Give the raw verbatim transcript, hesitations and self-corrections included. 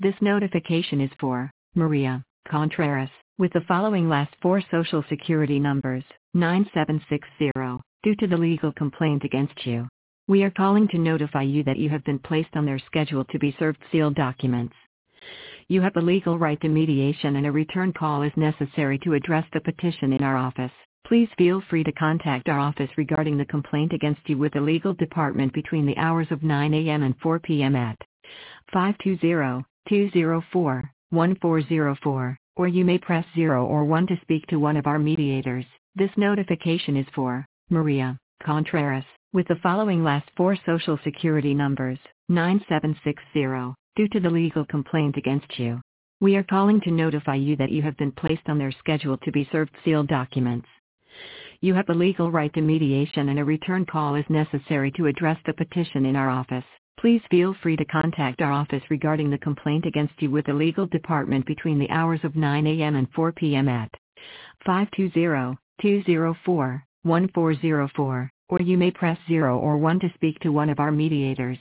This notification is for Maria Contreras, with the following last four social security numbers, nine seven six zero, due to the legal complaint against you. We are calling to notify you that you have been placed on their schedule to be served sealed documents. You have the legal right to mediation and a return call is necessary to address the petition in our office. Please feel free to contact our office regarding the complaint against you with the legal department between the hours of nine a m and four p m at five two zero, two zero four, one four zero four, or you may press zero or one to speak to one of our mediators. This notification is for Maria Contreras, with the following last four social security numbers, nine seven six zero, due to the legal complaint against you. We are calling to notify you that you have been placed on their schedule to be served sealed documents. You have the legal right to mediation and a return call is necessary to address the petition in our office. Please feel free to contact our office regarding the complaint against you with the legal department between the hours of nine a m and four p m at five two zero, two zero four, one four zero four, or you may press zero or one to speak to one of our mediators.